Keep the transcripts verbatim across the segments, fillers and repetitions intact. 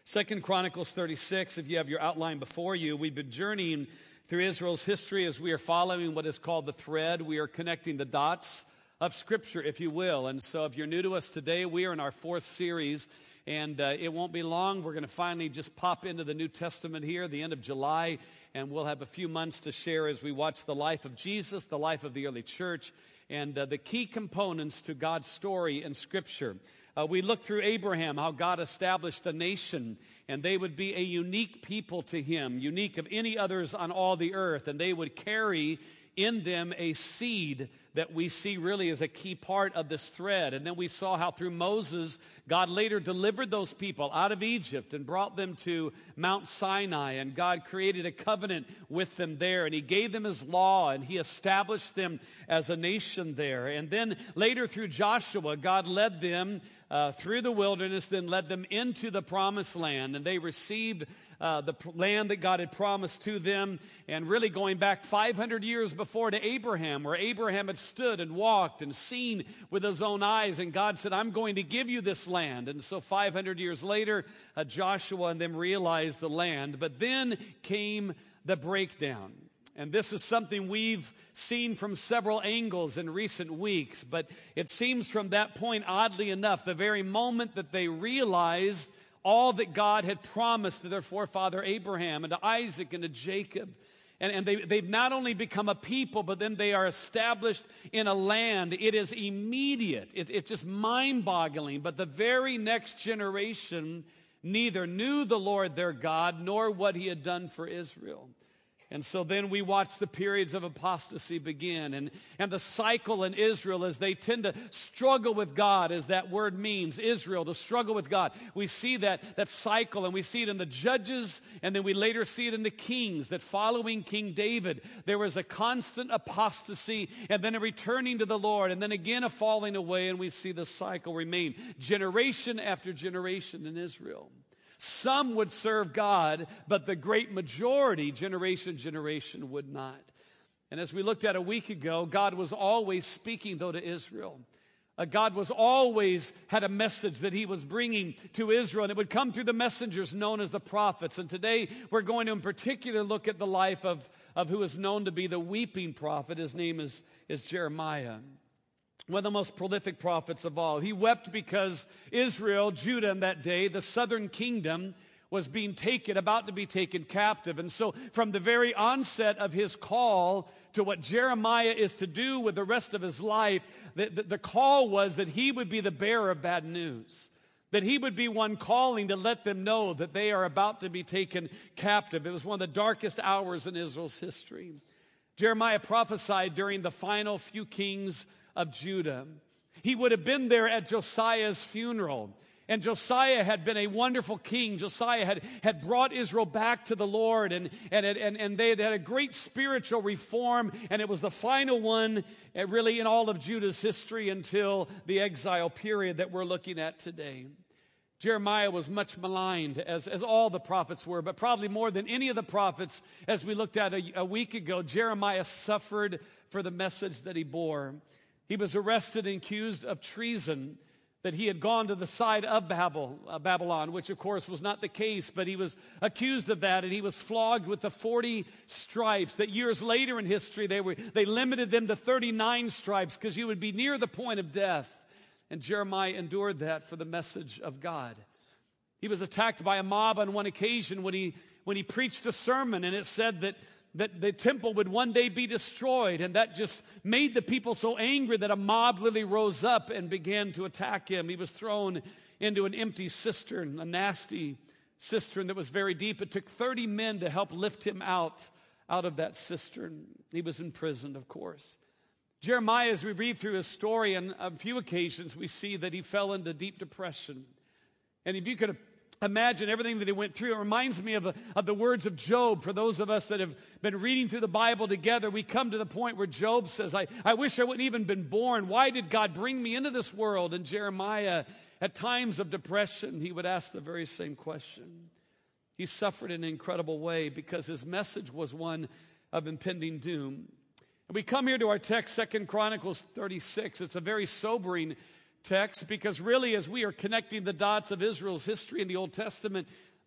Second Chronicles thirty-six, if you have your outline before you, we've been journeying through Israel's history as we are following what is called the thread. We are connecting the dots of Scripture, if you will. And so if you're new to us today, we are in our fourth series, and uh, it won't be long. We're going to finally just pop into the New Testament here, the end of July, and we'll have a few months to share as we watch the life of Jesus, the life of the early church, and uh, the key components to God's story in Scripture. Uh, we look through Abraham, how God established a nation, and they would be a unique people to him, unique of any others on all the earth, and they would carry in them a seed that we see really as a key part of this thread. And then we saw how through Moses, God later delivered those people out of Egypt and brought them to Mount Sinai, and God created a covenant with them there, and he gave them his law, and he established them as a nation there. And then later through Joshua, God led them uh, through the wilderness, then led them into the promised land, and they received Uh, the pr- land that God had promised to them, and really going back five hundred years before to Abraham, where Abraham had stood and walked and seen with his own eyes, and God said, I'm going to give you this land. And so five hundred years later, uh, Joshua and them realized the land. But then came the breakdown. And this is something we've seen from several angles in recent weeks, but it seems from that point, oddly enough, the very moment that they realized all that God had promised to their forefather Abraham and to Isaac and to Jacob. And, and they, they've not only become a people, but then they are established in a land. It is immediate. It, it's just mind-boggling. But the very next generation neither knew the Lord their God nor what he had done for Israel. And so then we watch the periods of apostasy begin, and, and the cycle in Israel as they tend to struggle with God, as that word means, Israel, to struggle with God. We see that, that cycle, and we see it in the Judges, and then we later see it in the Kings, that following King David, there was a constant apostasy, and then a returning to the Lord, and then again a falling away, and we see the cycle remain generation after generation in Israel. Some would serve God, but the great majority, generation, generation, would not. And as we looked at a week ago, God was always speaking, though, to Israel. Uh, God was always had a message that he was bringing to Israel, and it would come through the messengers known as the prophets. And today we're going to in particular look at the life of, of who is known to be the weeping prophet. His name is, is Jeremiah. One of the most prolific prophets of all. He wept because Israel, Judah in that day, the southern kingdom, was being taken, about to be taken captive. And so from the very onset of his call to what Jeremiah is to do with the rest of his life, the, the, the call was that he would be the bearer of bad news. That he would be one calling to let them know that they are about to be taken captive. It was one of the darkest hours in Israel's history. Jeremiah prophesied during the final few kings of Judah. He would have been there at Josiah's funeral. And Josiah had been a wonderful king. Josiah had, had brought Israel back to the Lord, and, and, and, and they had had a great spiritual reform, and it was the final one really in all of Judah's history until the exile period that we're looking at today. Jeremiah was much maligned, as, as all the prophets were, but probably more than any of the prophets, as we looked at a, a week ago, Jeremiah suffered for the message that he bore. He was arrested and accused of treason, that he had gone to the side of Babel, uh, Babylon, which of course was not the case, but he was accused of that, and he was flogged with the forty stripes, that years later in history they were they limited them to thirty-nine stripes because you would be near the point of death. And Jeremiah endured that for the message of God. He was attacked by a mob on one occasion when he when he preached a sermon, and it said that that the temple would one day be destroyed, and that just made the people so angry that a mob literally rose up and began to attack him. He was thrown into an empty cistern, a nasty cistern that was very deep. It took thirty men to help lift him out, out of that cistern. He was imprisoned, of course. Jeremiah, as we read through his story, on a few occasions we see that he fell into deep depression. And if you could imagine everything that he went through, it reminds me of the, of the words of Job. For those of us that have been reading through the Bible together, we come to the point where Job says, I, I wish I wouldn't even been born. Why did God bring me into this world? And Jeremiah, at times of depression, he would ask the very same question. He suffered in an incredible way because his message was one of impending doom. And we come here to our text, Second Chronicles thirty-six. It's a very sobering text because really as we are connecting the dots of Israel's history in the Old Testament,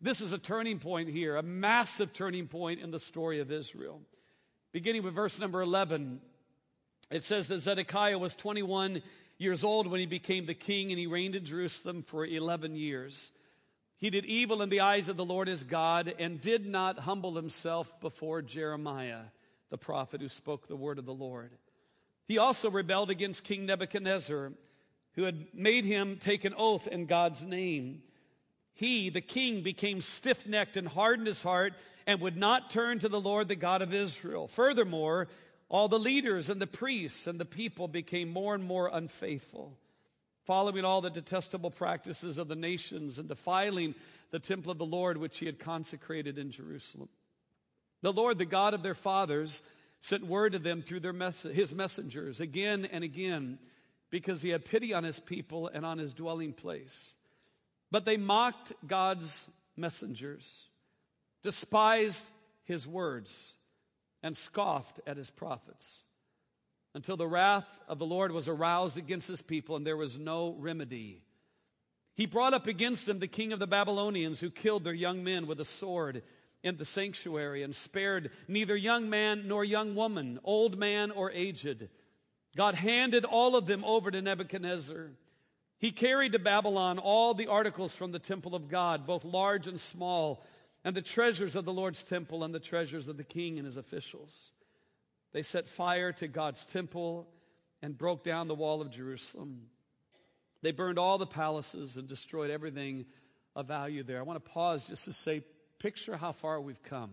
This is a turning point here, a massive turning point in the story of Israel. Beginning with verse number eleven, it says that Zedekiah was twenty-one years old when he became the king, and he reigned in Jerusalem for eleven years. He did evil in the eyes of the Lord his God and did not humble himself before Jeremiah, the prophet who spoke the word of the Lord. He also rebelled against King Nebuchadnezzar, who had made him take an oath in God's name. He, the king, became stiff-necked and hardened his heart and would not turn to the Lord, the God of Israel. Furthermore, all the leaders and the priests and the people became more and more unfaithful, following all the detestable practices of the nations and defiling the temple of the Lord, which he had consecrated in Jerusalem. The Lord, the God of their fathers, sent word to them through their mess- his messengers again and again, because he had pity on his people and on his dwelling place. But they mocked God's messengers, despised his words, and scoffed at his prophets, until the wrath of the Lord was aroused against his people, and there was no remedy. He brought up against them the king of the Babylonians, who killed their young men with a sword in the sanctuary, and spared neither young man nor young woman, old man or aged. God handed all of them over to Nebuchadnezzar. He carried to Babylon all the articles from the temple of God, both large and small, and the treasures of the Lord's temple and the treasures of the king and his officials. They set fire to God's temple and broke down the wall of Jerusalem. They burned all the palaces and destroyed everything of value there. I want to pause just to say, picture how far we've come.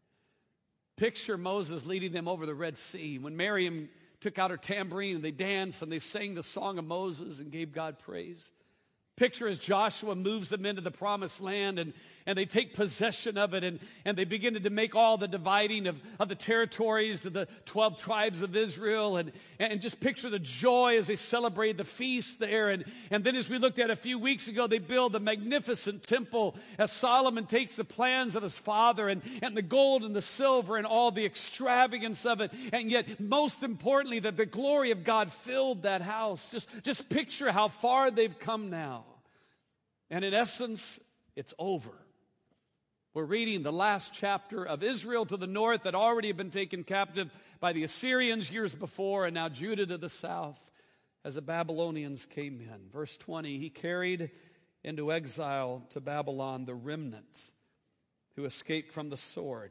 Picture Moses leading them over the Red Sea. When Miriam took out her tambourine and they danced and they sang the song of Moses and gave God praise. Picture as Joshua moves them into the promised land and, and they take possession of it and, and they begin to make all the dividing of, of the territories to the twelve tribes of Israel. And, and just picture the joy as they celebrate the feast there. And, and then as we looked at a few weeks ago, they build a magnificent temple as Solomon takes the plans of his father and, and the gold and the silver and all the extravagance of it. And yet, most importantly, that the glory of God filled that house. Just, just picture how far they've come now. And in essence, it's over. We're reading the last chapter of Israel to the north that already had been taken captive by the Assyrians years before, and now Judah to the south as the Babylonians came in. Verse twenty, he carried into exile to Babylon the remnant who escaped from the sword.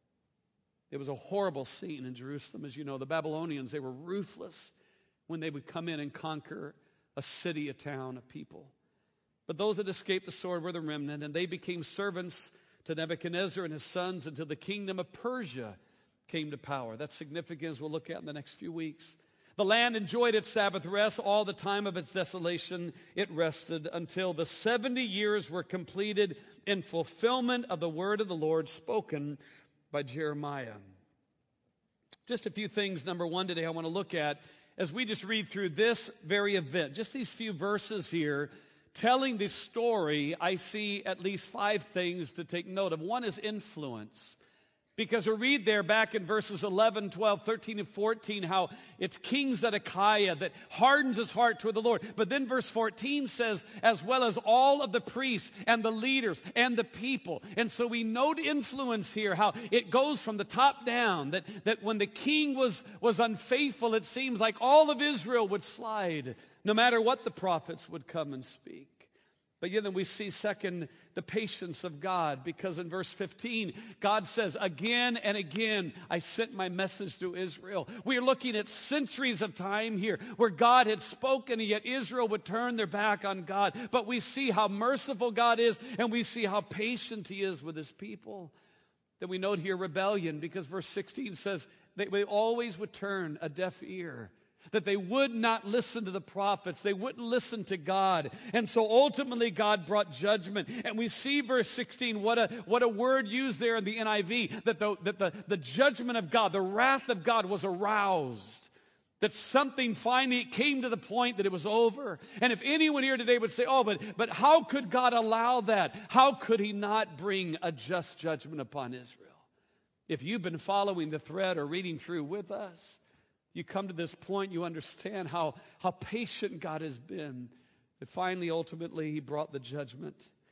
It was a horrible scene in Jerusalem. As you know, the Babylonians, they were ruthless when they would come in and conquer a city, a town, a people. But those that escaped the sword were the remnant, and they became servants to Nebuchadnezzar and his sons until the kingdom of Persia came to power. That's significant, as we'll look at in the next few weeks. The land enjoyed its Sabbath rest all the time of its desolation. It rested until the seventy years were completed in fulfillment of the word of the Lord spoken by Jeremiah. Just a few things, number one, today I want to look at as we just read through this very event, just these few verses here. Telling this story, I see at least five things to take note of. One is influence. Because we read there back in verses eleven, twelve, thirteen, and fourteen how it's King Zedekiah that hardens his heart toward the Lord. But then verse fourteen says, as well as all of the priests and the leaders and the people. And so we note influence here, how it goes from the top down, that, that when the king was, was unfaithful, it seems like all of Israel would slide, no matter what the prophets would come and speak. But yet then we see, second, the patience of God, because in verse fifteen, God says, again and again, I sent my message to Israel. We are looking at centuries of time here where God had spoken, and yet Israel would turn their back on God. But we see how merciful God is, and we see how patient he is with his people. Then we note here rebellion, because verse sixteen says that they always would turn a deaf ear, that they would not listen to the prophets. They wouldn't listen to God. And so ultimately God brought judgment. And we see verse sixteen, what a, what a word used there in the N I V, that, the, that the, the judgment of God, the wrath of God was aroused. That something finally came to the point that it was over. And if anyone here today would say, oh, but, but how could God allow that? How could he not bring a just judgment upon Israel? If you've been following the thread or reading through with us, you come to this point, you understand how, how patient God has been. That finally, ultimately, he brought the judgment.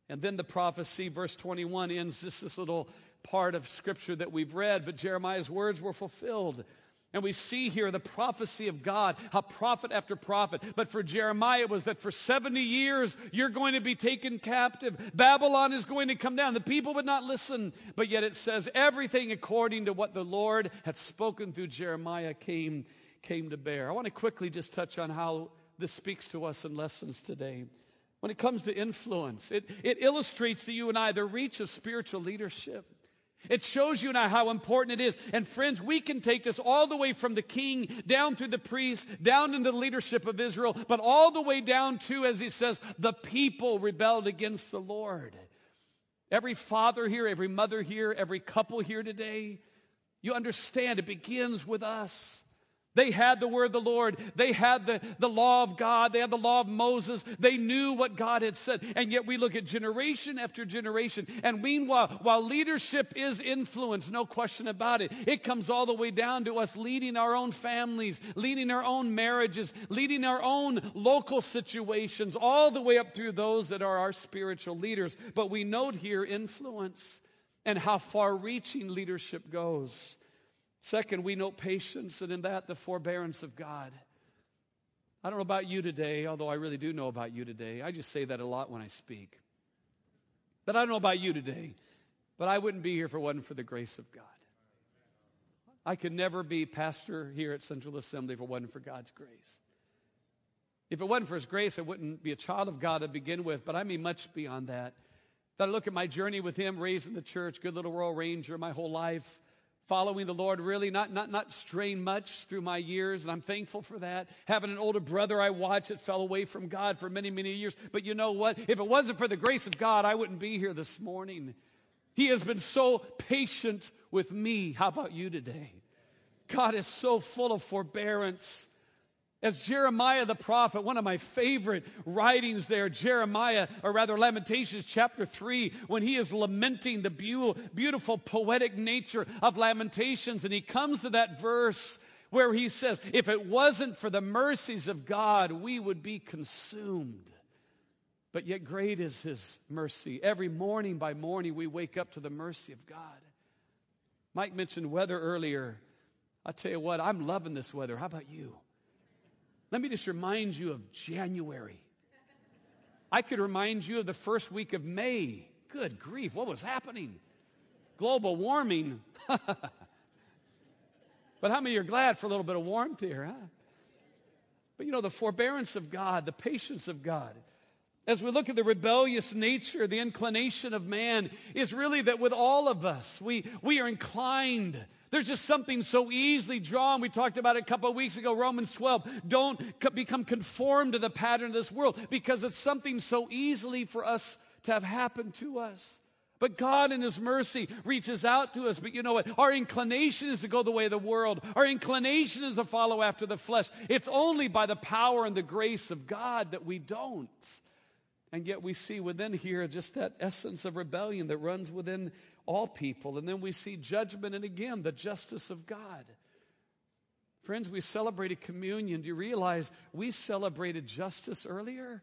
And then the prophecy, verse twenty-one, ends just this little part of Scripture that we've read, but Jeremiah's words were fulfilled. And we see here the prophecy of God, how prophet after prophet. But for Jeremiah, it was that for seventy years, you're going to be taken captive. Babylon is going to come down. The people would not listen. But yet it says everything according to what the Lord had spoken through Jeremiah came, came to bear. I want to quickly just touch on how this speaks to us in lessons today. When it comes to influence, it, it illustrates to you and I the reach of spiritual leadership. It shows you and I how important it is. And friends, we can take this all the way from the king, down through the priests, down into the leadership of Israel, but all the way down to, as he says, the people rebelled against the Lord. Every father here, every mother here, every couple here today, you understand it begins with us. They had the word of the Lord. They had the, the law of God. They had the law of Moses. They knew what God had said. And yet we look at generation after generation. And meanwhile, while leadership is influence, no question about it, it comes all the way down to us leading our own families, leading our own marriages, leading our own local situations, all the way up through those that are our spiritual leaders. But we note here influence and how far-reaching leadership goes. Second, we note patience, and in that, the forbearance of God. I don't know about you today, although I really do know about you today. I just say that a lot when I speak. But I don't know about you today, but I wouldn't be here if it wasn't for the grace of God. I could never be pastor here at Central Assembly if it wasn't for God's grace. If it wasn't for His grace, I wouldn't be a child of God to begin with, but I mean much beyond that. That I look at my journey with Him, raised in the church, good little Royal Ranger my whole life, following the Lord, really not, not, not straying much through my years, and I'm thankful for that. Having an older brother I watched that fell away from God for many, many years. But you know what? If it wasn't for the grace of God, I wouldn't be here this morning. He has been so patient with me. How about you today? God is so full of forbearance. As Jeremiah the prophet, one of my favorite writings there, Jeremiah, or rather Lamentations chapter three, when he is lamenting the beautiful poetic nature of Lamentations, and he comes to that verse where he says, if it wasn't for the mercies of God, we would be consumed. But yet great is His mercy. Every morning by morning, we wake up to the mercy of God. Mike mentioned weather earlier. I'll tell you what, I'm loving this weather. How about you? Let me just remind you of January. I could remind you of the first week of May. Good grief, what was happening? Global warming. But how many are glad for a little bit of warmth here, huh? But you know, the forbearance of God, the patience of God, as we look at the rebellious nature, the inclination of man, is really that with all of us, we, we are inclined. There's just something so easily drawn. We talked about it a couple of weeks ago, Romans twelve. Don't co- become conformed to the pattern of this world, because it's something so easily for us to have happen to us. But God in His mercy reaches out to us. But you know what? Our inclination is to go the way of the world. Our inclination is to follow after the flesh. It's only by the power and the grace of God that we don't. And yet we see within here just that essence of rebellion that runs within all people. And then we see judgment and again the justice of God. Friends, we celebrated communion. Do you realize we celebrated justice earlier?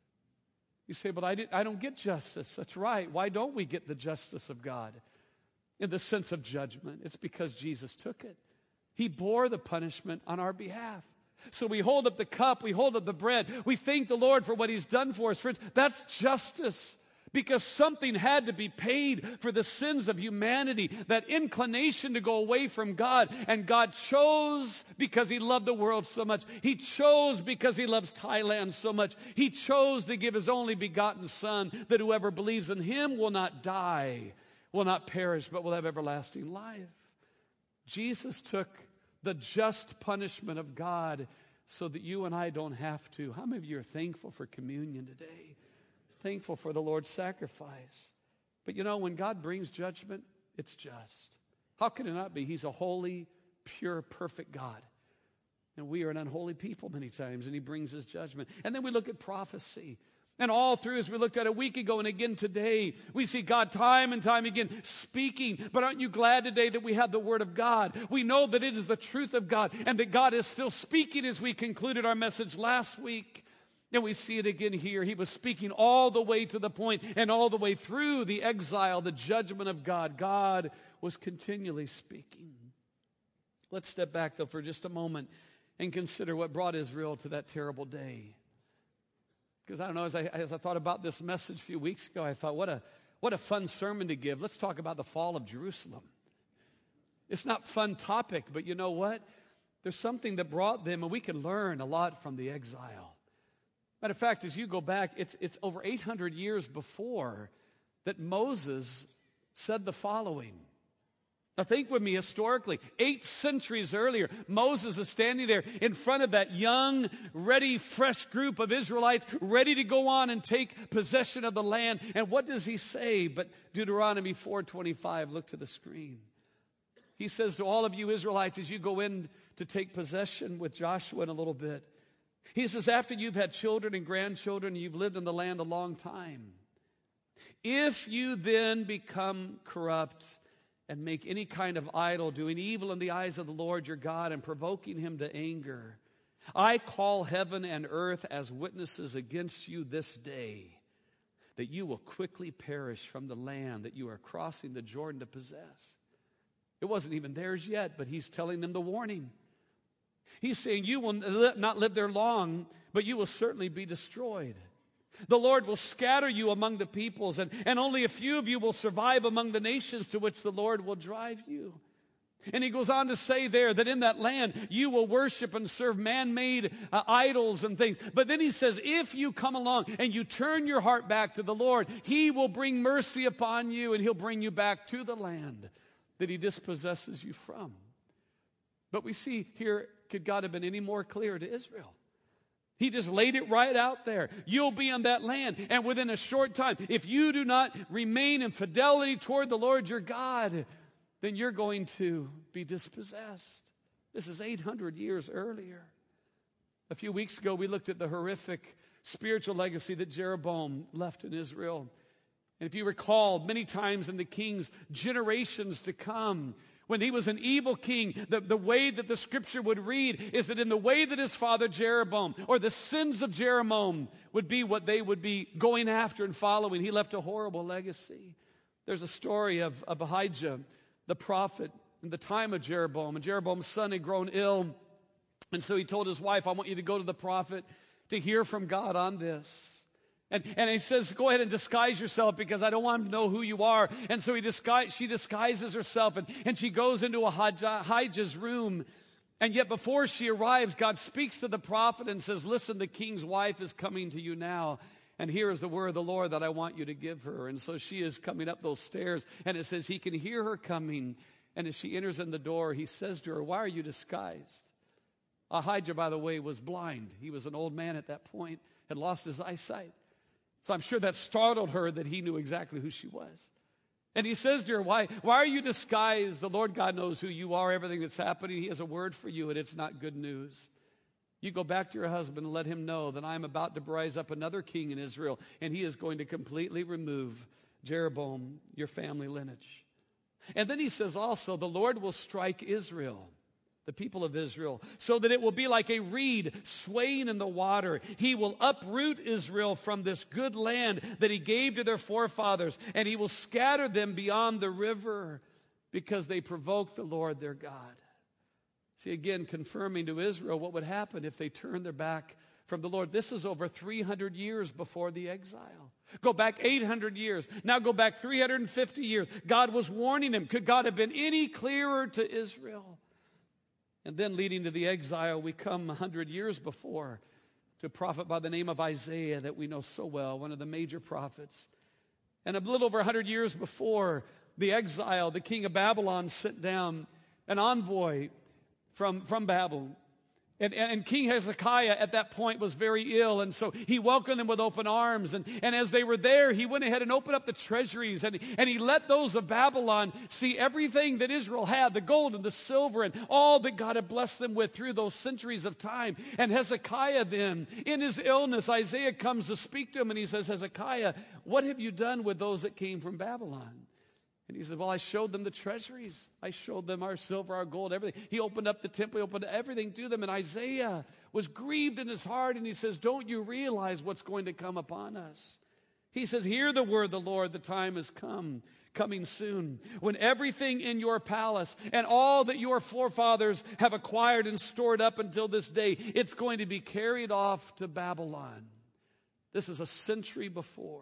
You say, but I, did, I don't get justice. That's right. Why don't we get the justice of God in the sense of judgment? It's because Jesus took it. He bore the punishment on our behalf. So we hold up the cup, we hold up the bread, we thank the Lord for what He's done for us. Friends, that's justice, because something had to be paid for the sins of humanity, that inclination to go away from God. And God chose because He loved the world so much. He chose because He loves Thailand so much. He chose to give His only begotten Son, that whoever believes in Him will not die, will not perish, but will have everlasting life. Jesus took the just punishment of God so that you and I don't have to. How many of you are thankful for communion today? Thankful for the Lord's sacrifice. But you know, when God brings judgment, it's just. How can it not be? He's a holy, pure, perfect God. And we are an unholy people many times, and He brings His judgment. And then we look at prophecy. And all through, as we looked at a week ago and again today, we see God time and time again speaking. But aren't you glad today that we have the Word of God? We know that it is the truth of God, and that God is still speaking, as we concluded our message last week. And we see it again here. He was speaking all the way to the point and all the way through the exile, the judgment of God. God was continually speaking. Let's step back, though, for just a moment and consider what brought Israel to that terrible day. Because I don't know, as I, as I thought about this message a few weeks ago, I thought, what a, what a fun sermon to give. Let's talk about the fall of Jerusalem. It's not a fun topic, but you know what? There's something that brought them, and we can learn a lot from the exile. Matter of fact, as you go back, it's, it's over eight hundred years before that Moses said the following. Now think with me historically. Eight centuries earlier, Moses is standing there in front of that young, ready, fresh group of Israelites, ready to go on and take possession of the land. And what does he say? But Deuteronomy four twenty-five, look to the screen. He says to all of you Israelites, as you go in to take possession with Joshua in a little bit, he says, after you've had children and grandchildren, you've lived in the land a long time, if you then become corrupt and make any kind of idol, doing evil in the eyes of the Lord your God and provoking him to anger, I call heaven and earth as witnesses against you this day, that you will quickly perish from the land that you are crossing the Jordan to possess. It wasn't even theirs yet, but he's telling them the warning. He's saying you will not live there long, but you will certainly be destroyed. The Lord will scatter you among the peoples, and, and only a few of you will survive among the nations to which the Lord will drive you. And he goes on to say there that in that land you will worship and serve man-made uh, idols and things. But then he says, if you come along and you turn your heart back to the Lord, he will bring mercy upon you, and he'll bring you back to the land that he dispossesses you from. But we see here, could God have been any more clear to Israel? He just laid it right out there. You'll be in that land, and within a short time, if you do not remain in fidelity toward the Lord your God, then you're going to be dispossessed. This is eight hundred years earlier. A few weeks ago, we looked at the horrific spiritual legacy that Jeroboam left in Israel. And if you recall, many times in the king's generations to come, when he was an evil king, the, the way that the scripture would read is that in the way that his father Jeroboam, or the sins of Jeroboam, would be what they would be going after and following. He left a horrible legacy. There's a story of, of Ahijah, the prophet, in the time of Jeroboam. And Jeroboam's son had grown ill. And so he told his wife, I want you to go to the prophet to hear from God on this. And, and he says, go ahead and disguise yourself because I don't want him to know who you are. And so he disguise, she disguises herself, and, and she goes into Ahijah's room. And yet before she arrives, God speaks to the prophet and says, listen, the king's wife is coming to you now. And here is the word of the Lord that I want you to give her. And so she is coming up those stairs, and it says he can hear her coming. And as she enters in the door, he says to her, why are you disguised? Ahijah, by the way, was blind. He was an old man at that point, had lost his eyesight. So I'm sure that startled her that he knew exactly who she was. And he says to her, why, why are you disguised? The Lord God knows who you are, everything that's happening. He has a word for you, and it's not good news. You go back to your husband and let him know that I'm about to rise up another king in Israel, and he is going to completely remove Jeroboam, your family lineage. And then he says also, the Lord will strike Israel, the people of Israel, so that it will be like a reed swaying in the water. He will uproot Israel from this good land that he gave to their forefathers, and he will scatter them beyond the river because they provoked the Lord their God. See, again, confirming to Israel what would happen if they turned their back from the Lord. This is over three hundred years before the exile. Go back eight hundred years. Now go back three hundred fifty years. God was warning them. Could God have been any clearer to Israel? And then leading to the exile, we come one hundred years before to a prophet by the name of Isaiah that we know so well, one of the major prophets. And a little over one hundred years before the exile, the king of Babylon sent down an envoy from, from Babylon. And, and, and King Hezekiah at that point was very ill, and so he welcomed them with open arms. And, and as they were there, he went ahead and opened up the treasuries, and, and he let those of Babylon see everything that Israel had, the gold and the silver and all that God had blessed them with through those centuries of time. And Hezekiah then, in his illness, Isaiah comes to speak to him, and he says, Hezekiah, what have you done with those that came from Babylon? And he said, well, I showed them the treasuries. I showed them our silver, our gold, everything. He opened up the temple, he opened everything to them. And Isaiah was grieved in his heart, and he says, don't you realize what's going to come upon us? He says, hear the word of the Lord, the time has come, coming soon, when everything in your palace and all that your forefathers have acquired and stored up until this day, it's going to be carried off to Babylon. This is a century before.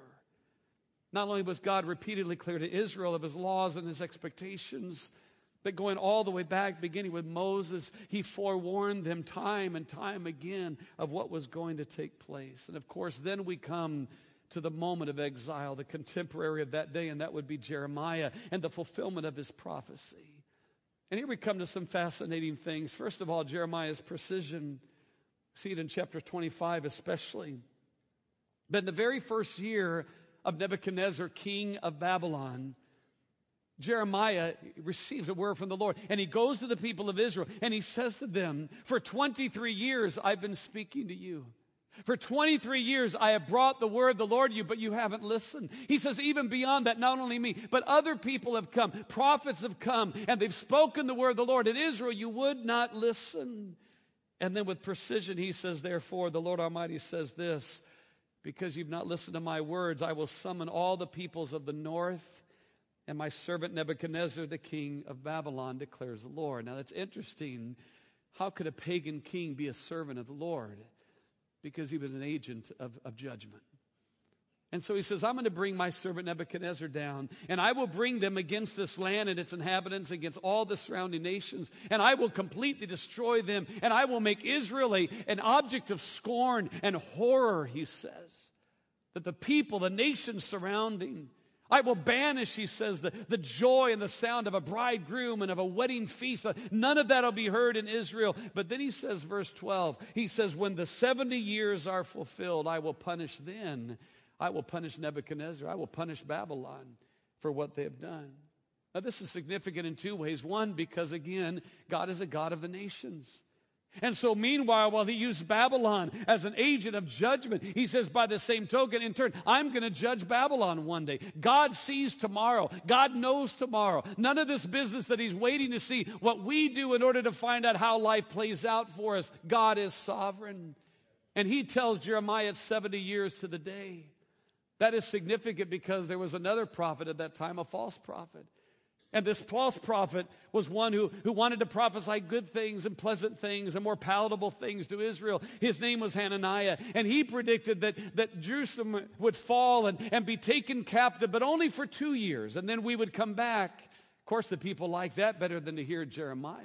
Not only was God repeatedly clear to Israel of his laws and his expectations, but going all the way back, beginning with Moses, he forewarned them time and time again of what was going to take place. And of course, then we come to the moment of exile, the contemporary of that day, and that would be Jeremiah and the fulfillment of his prophecy. And here we come to some fascinating things. First of all, Jeremiah's precision. See it in chapter twenty-five especially. But in the very first year of Nebuchadnezzar, king of Babylon, Jeremiah receives a word from the Lord, and he goes to the people of Israel, and he says to them, for twenty-three years I've been speaking to you. For twenty-three years I have brought the word of the Lord to you, but you haven't listened. He says, even beyond that, not only me, but other people have come, prophets have come, and they've spoken the word of the Lord. In Israel, you would not listen. And then with precision, he says, therefore, the Lord Almighty says this, because you've not listened to my words, I will summon all the peoples of the north and my servant Nebuchadnezzar, the king of Babylon, declares the Lord. Now that's interesting. How could a pagan king be a servant of the Lord? Because he was an agent of, of judgment. And so he says, I'm going to bring my servant Nebuchadnezzar down, and I will bring them against this land and its inhabitants, against all the surrounding nations, and I will completely destroy them, and I will make Israel a, an object of scorn and horror, he says. That the people, the nations surrounding, I will banish, he says, the, the joy and the sound of a bridegroom and of a wedding feast. None of that will be heard in Israel. But then he says, verse twelve, he says, when the seventy years are fulfilled, I will punish then. I will punish Nebuchadnezzar. I will punish Babylon for what they have done. Now, this is significant in two ways. One, because again, God is a God of the nations. And so meanwhile, while he used Babylon as an agent of judgment, he says by the same token, in turn, I'm going to judge Babylon one day. God sees tomorrow. God knows tomorrow. None of this business that he's waiting to see what we do in order to find out how life plays out for us. God is sovereign. And he tells Jeremiah it's seventy years to the day. That is significant because there was another prophet at that time, a false prophet. And this false prophet was one who, who wanted to prophesy good things and pleasant things and more palatable things to Israel. His name was Hananiah. And he predicted that, that Jerusalem would fall and, and be taken captive, but only for two years. And then we would come back. Of course, the people liked that better than to hear Jeremiah.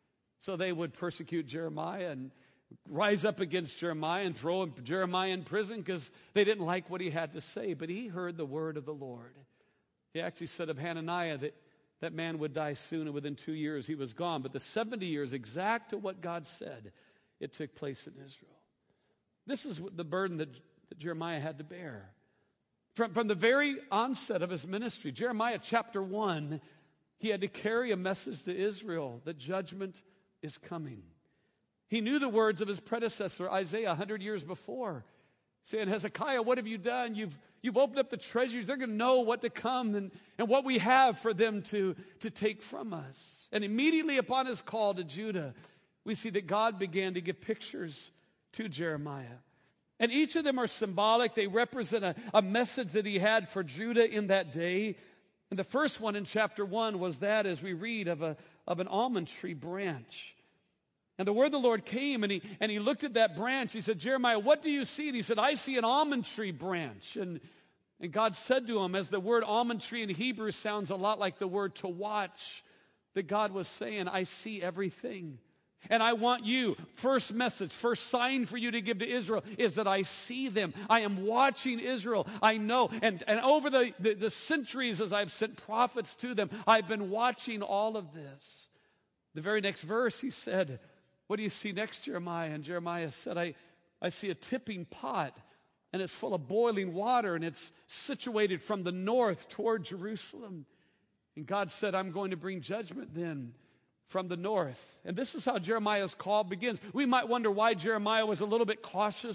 So they would persecute Jeremiah and rise up against Jeremiah and throw Jeremiah in prison because they didn't like what he had to say. But he heard the word of the Lord. He actually said of Hananiah that that man would die soon, and within two years he was gone. But the seventy years, exact to what God said, it took place in Israel. This is the burden that, that Jeremiah had to bear. From, from the very onset of his ministry, Jeremiah chapter one, he had to carry a message to Israel that judgment is coming. He knew the words of his predecessor, Isaiah, one hundred years before, saying, Hezekiah, what have you done? You've, you've opened up the treasuries. They're going to know what to come and, and what we have for them to, to take from us. And immediately upon his call to Judah, we see that God began to give pictures to Jeremiah. And each of them are symbolic. They represent a, a message that he had for Judah in that day. And the first one in chapter one was that, as we read, of, a, of an almond tree branch. And the word of the Lord came, and he, and he looked at that branch. He said, Jeremiah, what do you see? And he said, I see an almond tree branch. And, and God said to him, as the word almond tree in Hebrew sounds a lot like the word to watch, that God was saying, I see everything. And I want you, first message, first sign for you to give to Israel is that I see them. I am watching Israel. I know. And, and over the, the, the centuries as I've sent prophets to them, I've been watching all of this. The very next verse, he said, what do you see next, Jeremiah? And Jeremiah said, I, I see a tipping pot, and it's full of boiling water, and it's situated from the north toward Jerusalem. And God said, I'm going to bring judgment then from the north. And this is how Jeremiah's call begins. We might wonder why Jeremiah was a little bit cautious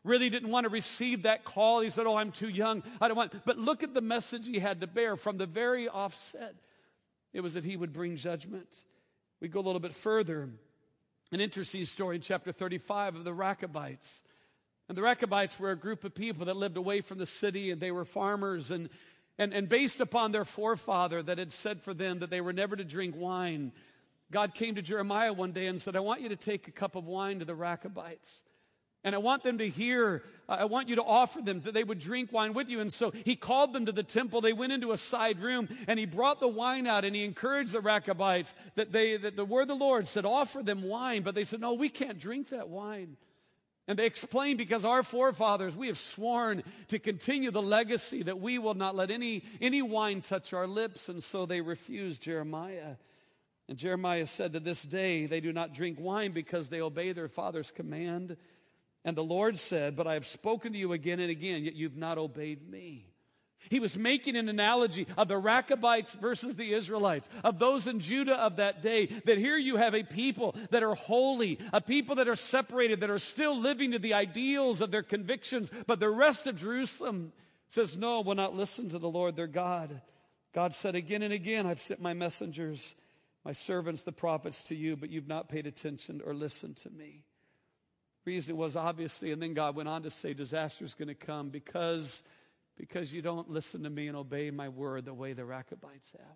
really didn't want to receive that call. He said, oh, I'm too young. I don't want. But look at the message he had to bear from the very offset. It was that he would bring judgment. We go a little bit further. An interesting story in chapter thirty-five of the Rechabites. And the Rechabites were a group of people that lived away from the city, and they were farmers. And, and, and based upon their forefather that had said for them that they were never to drink wine, God came to Jeremiah one day and said, I want you to take a cup of wine to the Rechabites. And I want them to hear, I want you to offer them that they would drink wine with you. And so he called them to the temple. They went into a side room and he brought the wine out and he encouraged the Rechabites that they, that the word of the Lord said, offer them wine. But they said, no, we can't drink that wine. And they explained, because our forefathers, we have sworn to continue the legacy that we will not let any, any wine touch our lips. And so they refused Jeremiah. And Jeremiah said, to this day, they do not drink wine because they obey their father's command. And the Lord said, but I have spoken to you again and again, yet you've not obeyed me. He was making an analogy of the Rechabites versus the Israelites, of those in Judah of that day, that here you have a people that are holy, a people that are separated, that are still living to the ideals of their convictions, but the rest of Jerusalem says, no, will not listen to the Lord their God. God said again and again, I've sent my messengers, my servants, the prophets to you, but you've not paid attention or listened to me. Reason was obviously, and then God went on to say, disaster is going to come because, because you don't listen to me and obey my word the way the Rechabites have.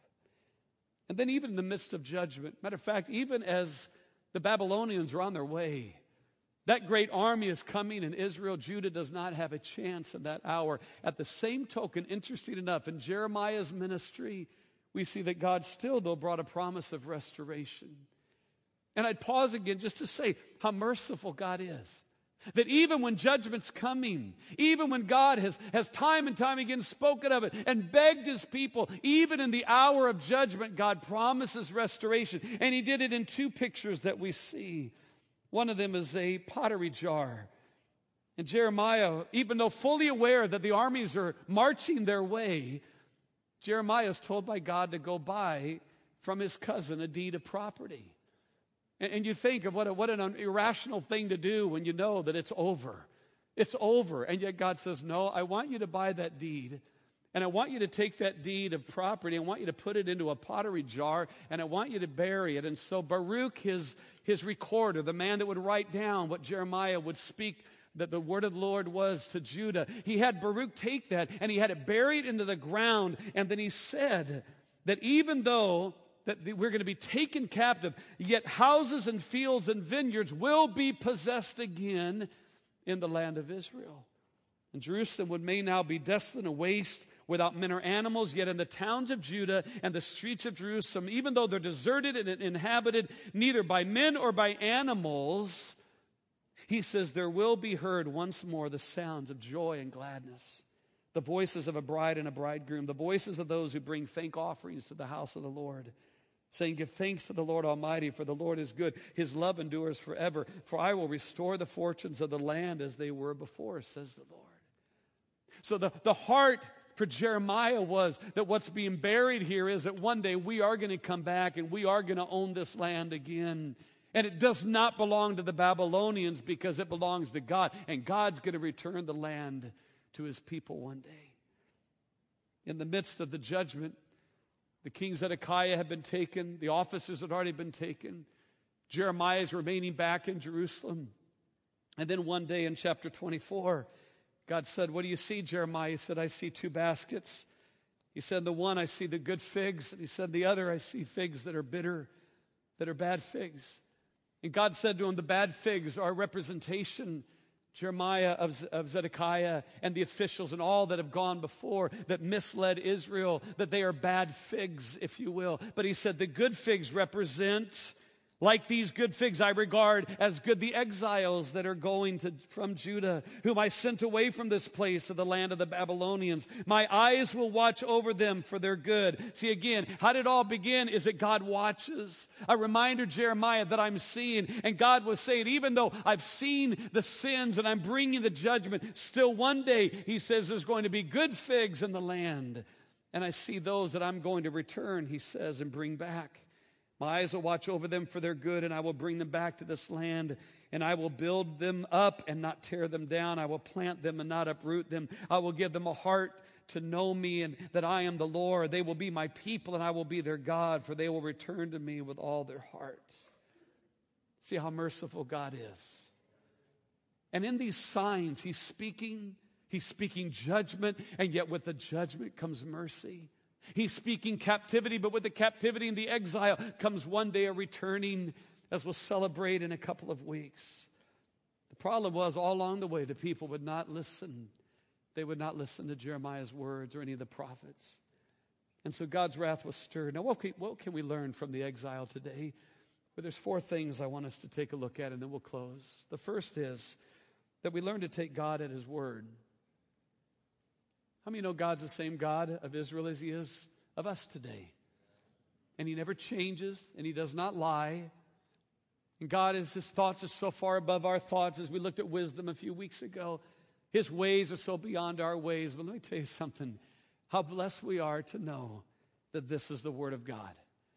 And then even in the midst of judgment, matter of fact, even as the Babylonians are on their way, that great army is coming and Israel, Judah does not have a chance in that hour. At the same token, interesting enough, in Jeremiah's ministry, we see that God still, though, brought a promise of restoration. And I'd pause again just to say how merciful God is. That even when judgment's coming, even when God has, has time and time again spoken of it and begged his people, even in the hour of judgment, God promises restoration. And he did it in two pictures that we see. One of them is a pottery jar. And Jeremiah, even though fully aware that the armies are marching their way, Jeremiah is told by God to go buy from his cousin a deed of property. And you think of what, a, what an irrational thing to do when you know that it's over. It's over. And yet God says, no, I want you to buy that deed. And I want you to take that deed of property. I want you to put it into a pottery jar. And I want you to bury it. And so Baruch, his, his recorder, the man that would write down what Jeremiah would speak, that the word of the Lord was to Judah, he had Baruch take that and he had it buried into the ground. And then he said that even though that we're going to be taken captive, yet houses and fields and vineyards will be possessed again in the land of Israel. And Jerusalem would may now be desolate and waste without men or animals, yet in the towns of Judah and the streets of Jerusalem, even though they're deserted and inhabited neither by men or by animals, he says there will be heard once more the sounds of joy and gladness, the voices of a bride and a bridegroom, the voices of those who bring thank offerings to the house of the Lord, saying, give thanks to the Lord Almighty, for the Lord is good. His love endures forever. For I will restore the fortunes of the land as they were before, says the Lord. So the, the heart for Jeremiah was that what's being buried here is that one day we are going to come back and we are going to own this land again. And it does not belong to the Babylonians because it belongs to God. And God's going to return the land to his people one day. In the midst of the judgment, the king Zedekiah had been taken. The officers had already been taken. Jeremiah is remaining back in Jerusalem. And then one day in chapter twenty-four, God said, what do you see, Jeremiah? He said, I see two baskets. He said, the one I see the good figs. And he said, the other I see figs that are bitter, that are bad figs. And God said to him, the bad figs are a representation, Jeremiah, of, of Zedekiah and the officials and all that have gone before that misled Israel, that they are bad figs, if you will. But he said the good figs represent, like these good figs I regard as good the exiles that are going to from Judah, whom I sent away from this place to the land of the Babylonians. My eyes will watch over them for their good. See again, how did it all begin? Is that God watches. A reminder, Jeremiah, that I'm seeing. And God was saying, even though I've seen the sins and I'm bringing the judgment, still one day, he says, there's going to be good figs in the land. And I see those that I'm going to return, he says, and bring back. My eyes will watch over them for their good, and I will bring them back to this land, and I will build them up and not tear them down. I will plant them and not uproot them. I will give them a heart to know me and that I am the Lord. They will be my people, and I will be their God, for they will return to me with all their heart. See how merciful God is. And in these signs, he's speaking, he's speaking judgment, and yet with the judgment comes mercy. He's speaking captivity, but with the captivity and the exile comes one day a returning, as we'll celebrate in a couple of weeks. The problem was all along the way, the people would not listen. They would not listen to Jeremiah's words or any of the prophets. And so God's wrath was stirred. Now, what can, what can we learn from the exile today? Well, there's four things I want us to take a look at, and then we'll close. The first is that we learn to take God at his word. How many know God's the same God of Israel as he is of us today? And he never changes, and he does not lie. And God is, his thoughts are so far above our thoughts, as we looked at wisdom a few weeks ago. His ways are so beyond our ways. But let me tell you something. How blessed we are to know that this is the word of God.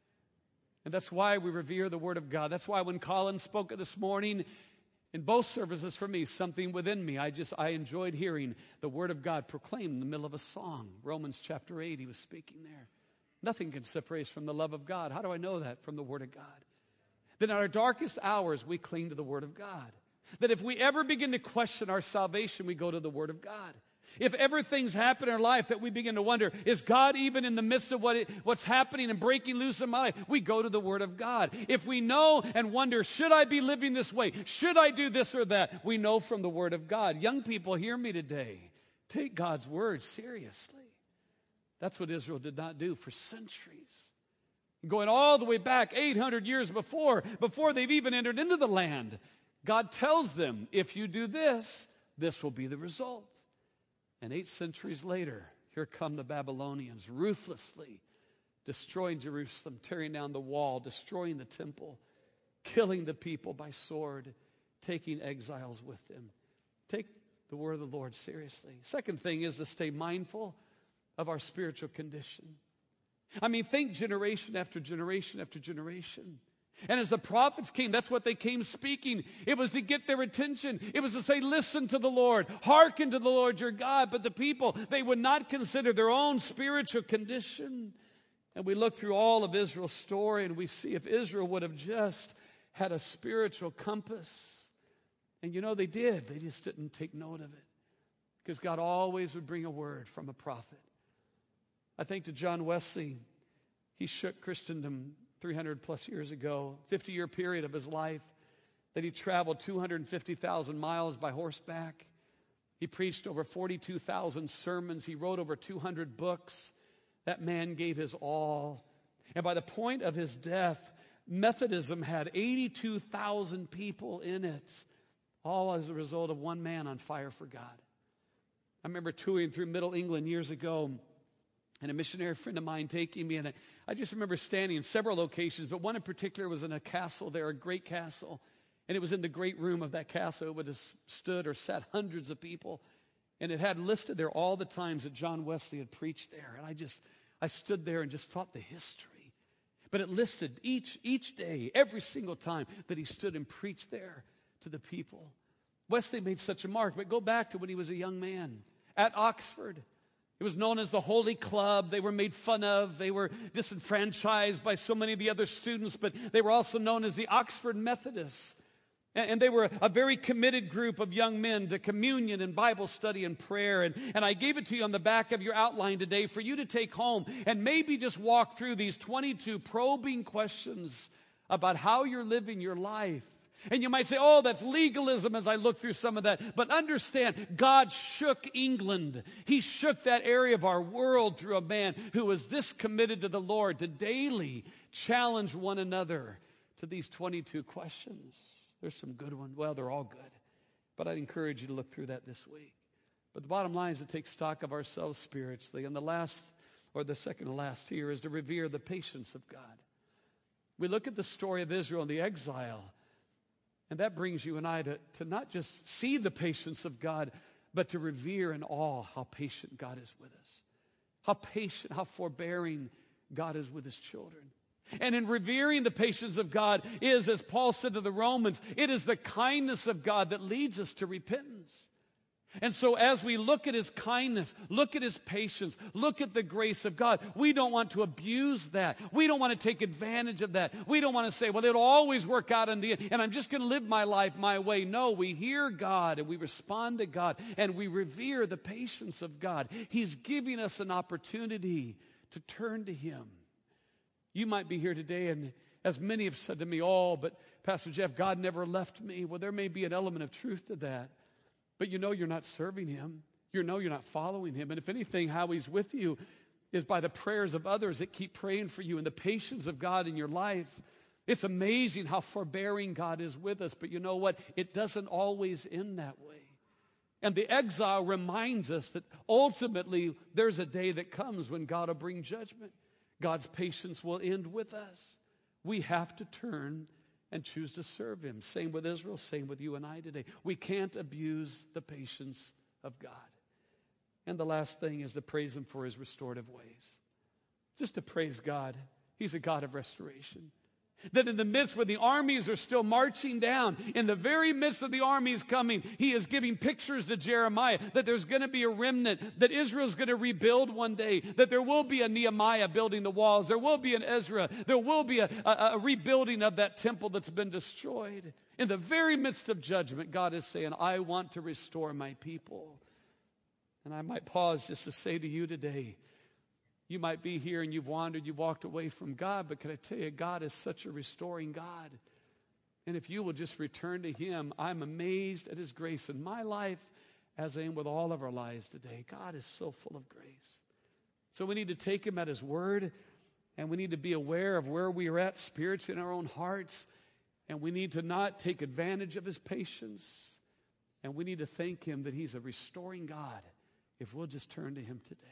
And that's why we revere the word of God. That's why when Colin spoke this morning, in both services for me, something within me, I just, I enjoyed hearing the word of God proclaimed in the middle of a song. Romans chapter eight, he was speaking there. Nothing can separate us from the love of God. How do I know that? From the word of God. That in our darkest hours, we cling to the word of God. That if we ever begin to question our salvation, we go to the word of God. If ever things happen in our life that we begin to wonder, is God even in the midst of what it, what's happening and breaking loose in my life? We go to the word of God. If we know and wonder, should I be living this way? Should I do this or that? We know from the word of God. Young people, hear me today. Take God's word seriously. That's what Israel did not do for centuries. Going all the way back eight hundred years before, before they've even entered into the land, God tells them, if you do this, this will be the result. And eight centuries later, here come the Babylonians, ruthlessly destroying Jerusalem, tearing down the wall, destroying the temple, killing the people by sword, taking exiles with them. Take the word of the Lord seriously. Second thing is to stay mindful of our spiritual condition. I mean, think generation after generation after generation. And as the prophets came, that's what they came speaking. It was to get their attention. It was to say, listen to the Lord. Hearken to the Lord your God. But the people, they would not consider their own spiritual condition. And we look through all of Israel's story and we see if Israel would have just had a spiritual compass. And you know, they did. They just didn't take note of it. Because God always would bring a word from a prophet. I think to John Wesley, he shook Christendom three hundred plus years ago, fifty-year period of his life, that he traveled two hundred fifty thousand miles by horseback. He preached over forty-two thousand sermons. He wrote over two hundred books. That man gave his all. And by the point of his death, Methodism had eighty-two thousand people in it, all as a result of one man on fire for God. I remember touring through Middle England years ago, and a missionary friend of mine taking me, and I, I just remember standing in several locations, but one in particular was in a castle there, a great castle, and it was in the great room of that castle. It would have stood or sat hundreds of people, and it had listed there all the times that John Wesley had preached there, and I just, I stood there and just thought the history. But it listed each, each day, every single time that he stood and preached there to the people. Wesley made such a mark, but go back to when he was a young man at Oxford. It was known as the Holy Club. They were made fun of. They were disenfranchised by so many of the other students, but they were also known as the Oxford Methodists. And they were a very committed group of young men to communion and Bible study and prayer. And, and I gave it to you on the back of your outline today for you to take home and maybe just walk through these twenty-two probing questions about how you're living your life. And you might say, oh, that's legalism as I look through some of that. But understand, God shook England. He shook that area of our world through a man who was this committed to the Lord to daily challenge one another to these twenty-two questions. There's some good ones. Well, they're all good. But I'd encourage you to look through that this week. But the bottom line is to take stock of ourselves spiritually. And the last, or the second to last here, is to revere the patience of God. We look at the story of Israel and the exile. And that brings you and I to, to not just see the patience of God, but to revere in awe how patient God is with us. How patient, how forbearing God is with his children. And in revering the patience of God is, as Paul said to the Romans, it is the kindness of God that leads us to repentance. And so as we look at his kindness, look at his patience, look at the grace of God, we don't want to abuse that. We don't want to take advantage of that. We don't want to say, well, it'll always work out in the end, and I'm just going to live my life my way. No, we hear God, and we respond to God, and we revere the patience of God. He's giving us an opportunity to turn to him. You might be here today, and as many have said to me, oh, but Pastor Jeff, God never left me. Well, there may be an element of truth to that. But you know you're not serving him. You know you're not following him. And if anything, how he's with you is by the prayers of others that keep praying for you and the patience of God in your life. It's amazing how forbearing God is with us. But you know what? It doesn't always end that way. And the exile reminds us that ultimately there's a day that comes when God will bring judgment. God's patience will end with us. We have to turn and choose to serve him. Same with Israel, same with you and I today. We can't abuse the patience of God. And the last thing is to praise him for his restorative ways. Just to praise God. He's a God of restoration. That in the midst where the armies are still marching down, in the very midst of the armies coming, he is giving pictures to Jeremiah that there's going to be a remnant, that Israel's going to rebuild one day, that there will be a Nehemiah building the walls, there will be an Ezra, there will be a, a, a rebuilding of that temple that's been destroyed. In the very midst of judgment, God is saying, I want to restore my people. And I might pause just to say to you today, you might be here and you've wandered, you've walked away from God, but can I tell you, God is such a restoring God. And if you will just return to him, I'm amazed at his grace in my life as I am with all of our lives today. God is so full of grace. So we need to take him at his word, and we need to be aware of where we are at spiritually in our own hearts, and we need to not take advantage of his patience, and we need to thank him that he's a restoring God if we'll just turn to him today.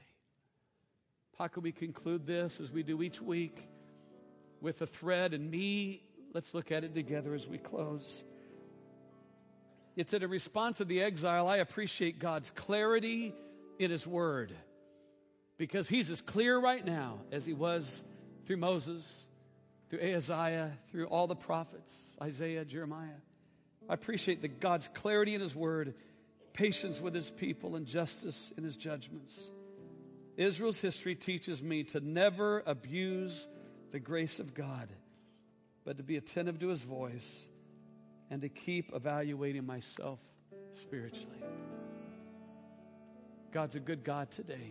How can we conclude this as we do each week with a thread and me? Let's look at it together as we close. It's in a response to the exile. I appreciate God's clarity in his word because he's as clear right now as he was through Moses, through Isaiah, through all the prophets, Isaiah, Jeremiah. I appreciate the God's clarity in his word, patience with his people, and justice in his judgments. Israel's history teaches me to never abuse the grace of God, but to be attentive to his voice and to keep evaluating myself spiritually. God's a good God today.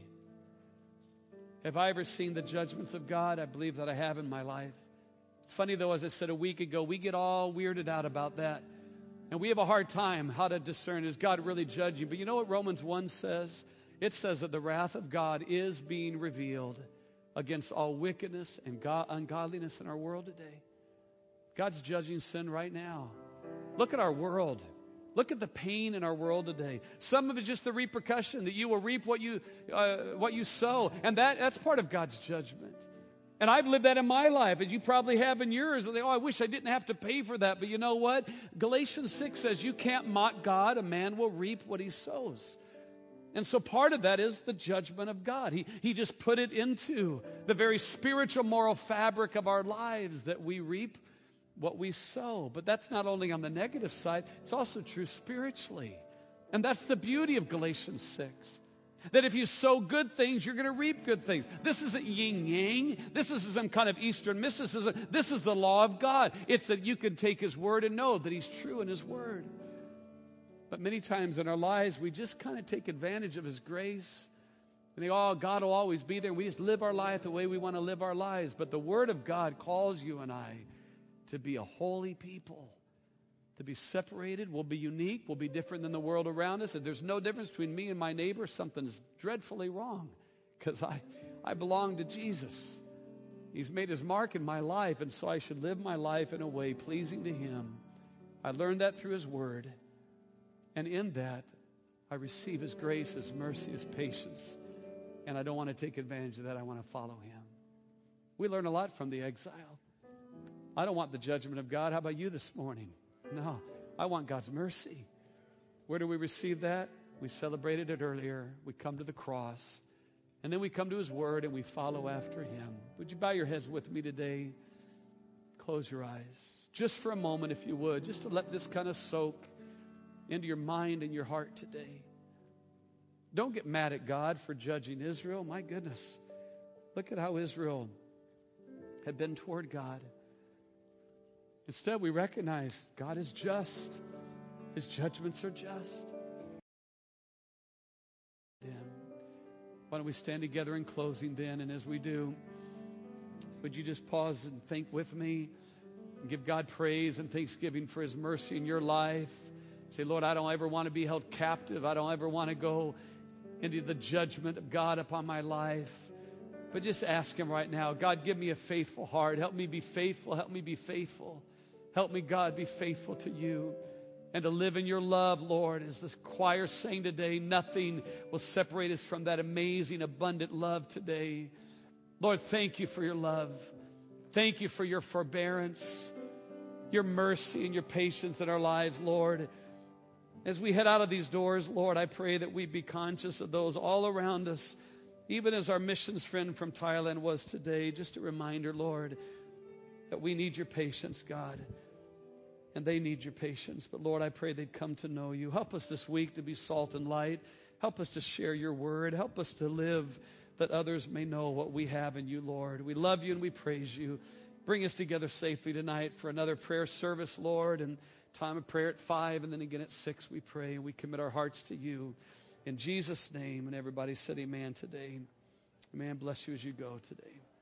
Have I ever seen the judgments of God? I believe that I have in my life. It's funny though, as I said a week ago, we get all weirded out about that. And we have a hard time how to discern, is God really judging? But you know what Romans one says? It says that the wrath of God is being revealed against all wickedness and God, ungodliness in our world today. God's judging sin right now. Look at our world. Look at the pain in our world today. Some of it's just the repercussion that you will reap what you uh, what you sow, and that that's part of God's judgment. And I've lived that in my life, as you probably have in yours. Oh, I wish I didn't have to pay for that. But you know what? Galatians six says you can't mock God. A man will reap what he sows. And so part of that is the judgment of God. He, he just put it into the very spiritual, moral fabric of our lives that we reap what we sow. But that's not only on the negative side, it's also true spiritually. And that's the beauty of Galatians six. That if you sow good things, you're going to reap good things. This isn't yin-yang. This isn't some kind of Eastern mysticism. This is the law of God. It's that you can take his word and know that he's true in his word. But many times in our lives, we just kind of take advantage of his grace. And think, oh, God will always be there. We just live our life the way we want to live our lives. But the word of God calls you and I to be a holy people, to be separated. We'll be unique. We'll be different than the world around us. If there's no difference between me and my neighbor, something's dreadfully wrong because I, I belong to Jesus. He's made his mark in my life, and so I should live my life in a way pleasing to him. I learned that through his word. And in that, I receive his grace, his mercy, his patience. And I don't want to take advantage of that. I want to follow him. We learn a lot from the exile. I don't want the judgment of God. How about you this morning? No, I want God's mercy. Where do we receive that? We celebrated it earlier. We come to the cross. And then we come to his word and we follow after him. Would you bow your heads with me today? close your eyes. Just for a moment, if you would, just to let this kind of soak into your mind and your heart today. Don't get mad at God for judging Israel. My goodness. Look at how Israel had been toward God. Instead, we recognize God is just. His judgments are just. Why don't we stand together in closing then? And as we do, would you just pause and think with me? And give God praise and thanksgiving for His mercy in your life. Say, Lord, I don't ever want to be held captive. I don't ever want to go into the judgment of God upon my life. But just ask Him right now, God, give me a faithful heart. Help me be faithful. Help me be faithful. Help me, God, be faithful to you and to live in your love, Lord. As this choir sang today, nothing will separate us from that amazing, abundant love today. Lord, thank you for your love. Thank you for your forbearance, your mercy, and your patience in our lives, Lord. As we head out of these doors, Lord, I pray that we be conscious of those all around us, even as our missions friend from Thailand was today. Just a reminder, Lord, that we need your patience, God, and they need your patience. But Lord, I pray they'd come to know you. Help us this week to be salt and light. Help us to share your word. Help us to live that others may know what we have in you, Lord. We love you and we praise you. Bring us together safely tonight for another prayer service, Lord, and time of prayer at five, and then again at six we pray. We commit our hearts to you. In Jesus' name, and everybody said amen today. Amen. Bless you as you go today.